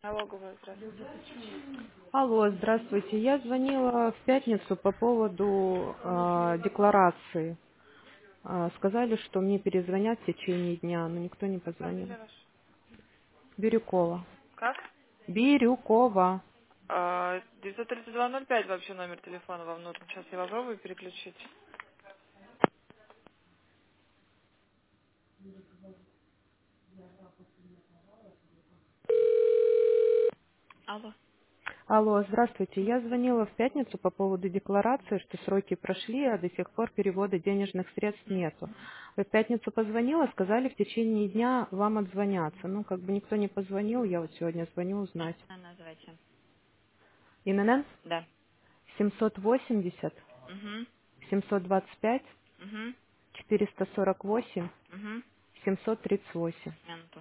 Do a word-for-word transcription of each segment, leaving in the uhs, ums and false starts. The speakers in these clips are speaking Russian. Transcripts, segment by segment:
Алло, говорю, здравствуйте. Алло, здравствуйте. Я звонила в пятницу по поводу э, декларации. Э, сказали, что мне перезвонят в течение дня, но никто не позвонил. Фамилия ваша? Бирюкова. Как? Бирюкова. А, девятьсот тридцать два ноль пять вообще номер телефона вам нужен. Сейчас я попробую переключить. Алло. Алло, здравствуйте. Я звонила в пятницу по поводу декларации, что сроки прошли, а до сих пор перевода денежных средств нету. В пятницу позвонила, сказали, в течение дня вам отзвонятся. Ну, как бы никто не позвонил, я вот сегодня звоню узнать. А, называйте. ИНН Да. семьсот восемьдесят Угу. семьсот двадцать пять Угу. четыреста сорок восемь Угу. семьсот тридцать восемь. Минуту.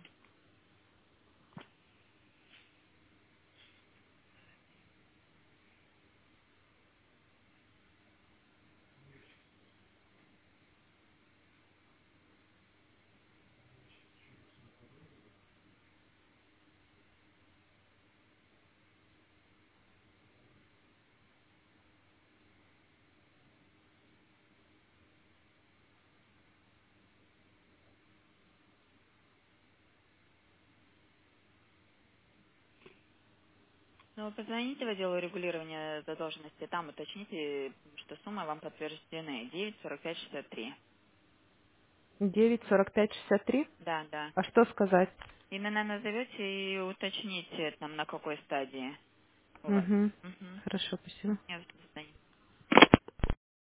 Ну, вы позвоните в отдел регулирования задолженности, там уточните, что суммы вам подтверждены. девять сорок пять шестьдесят три. девять сорок пять шестьдесят три. Да, да. А что сказать? Именно назовете и уточните, там, на какой стадии у вас. Угу. Угу. Хорошо, спасибо. Нет, до свидания.